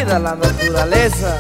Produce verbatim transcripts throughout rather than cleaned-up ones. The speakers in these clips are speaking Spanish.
cuida la naturaleza.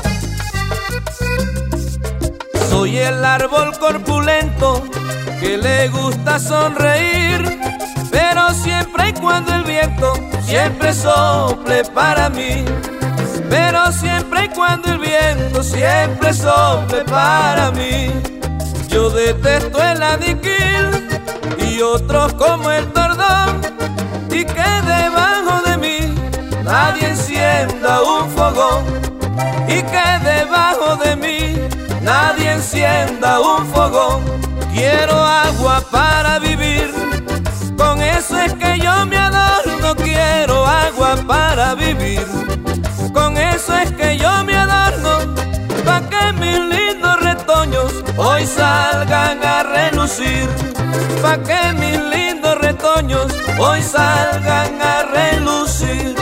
Soy el árbol corpulento que le gusta sonreír, pero siempre y cuando el viento siempre sople para mí. Pero siempre y cuando el viento siempre sople para mí. Yo detesto el aniquil y otros como el tordón, y que debajo de mí nadie encienda un fogón, y que debajo de mí nadie encienda un fogón. Quiero agua para vivir, con eso es que yo me adorno. Quiero agua para vivir, con eso es que yo me adorno, pa' que mis lindos retoños hoy salgan a relucir, pa' que mis lindos retoños hoy salgan a relucir.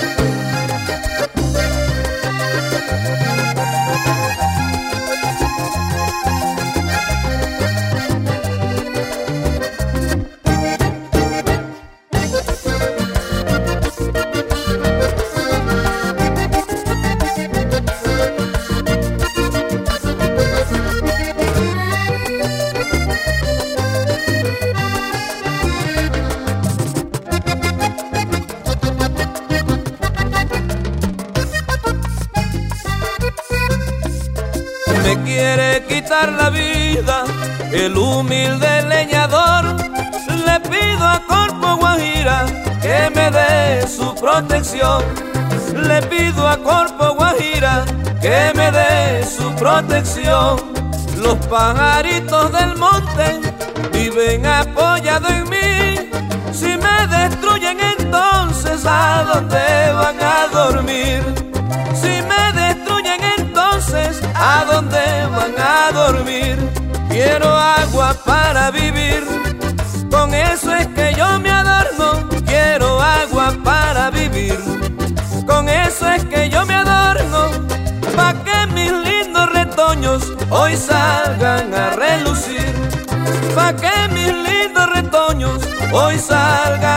Me quiere quitar la vida el humilde leñador. Le pido a Corpo Guajira que me dé su protección. Le pido a Corpo Guajira que me dé su protección. Los pajaritos del monte viven apoyados en mí. Si me destruyen, entonces ¿a dónde van a dormir? Si me destruyen, entonces ¿a dónde van a dormir? Quiero agua para vivir, con eso es que yo me adorno. Quiero agua para vivir, con eso es que yo me adorno, pa' que mis lindos retoños hoy salgan a relucir, pa' que mis lindos retoños hoy salgan